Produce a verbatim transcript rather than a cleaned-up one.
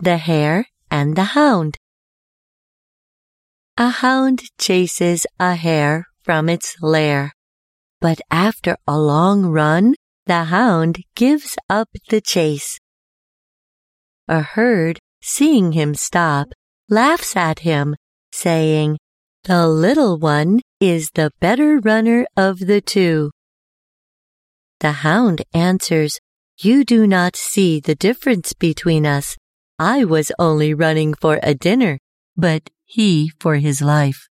the Hare and the Hound. A hound chases a hare from its lair, but after a long run, the hound gives up the chase. A herd, seeing him stop, laughs at him, saying, "The little one is the better runner of the two." The hound answers, "You do not see the difference between us. I was only running for a dinner, but he for his life."